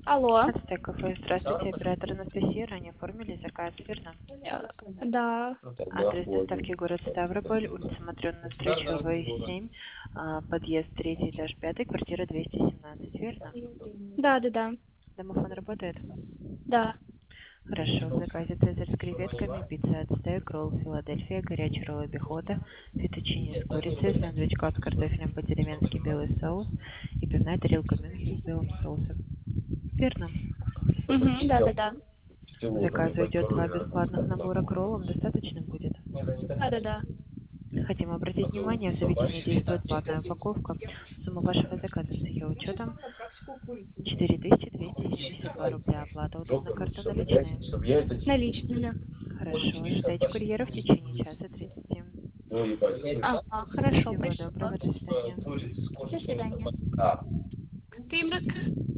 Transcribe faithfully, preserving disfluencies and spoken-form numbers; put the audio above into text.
Алло. Ацтек кафе. Здравствуйте, оператор Анастасия. Ранее оформили заказ, верно? Э, Да. Адрес доставки город Ставрополь, улица Матрёнина Стрельчевая, семь, а, подъезд третий, этаж пятый, квартира двести семнадцать, верно? Да, да, да. Домофон работает? Да. Хорошо. В заказе цезарь с креветками, пицца ацтек, ролл Филадельфия, горячий ролл обихода, фетучини с курицей, сэндвич кот с картофелем по-деревенски, белый соус и пивная тарелка мюнхен с белым соусом. Верно? Угу, да, да, да. К заказу идет два бесплатных набора к роллам. Достаточно будет? Да, да, да. Хотим обратить внимание, в заведении действует платная упаковка. Сумма вашего заказа с ее учетом четыре тысячи двести семьдесят два рубля. Оплата удобна, карта наличная. Наличные. Хорошо. Ожидайте курьера в течение часа тридцати. Ага, хорошо, Всего спасибо. доброго. До свидания. До свидания. Ты им расскажи.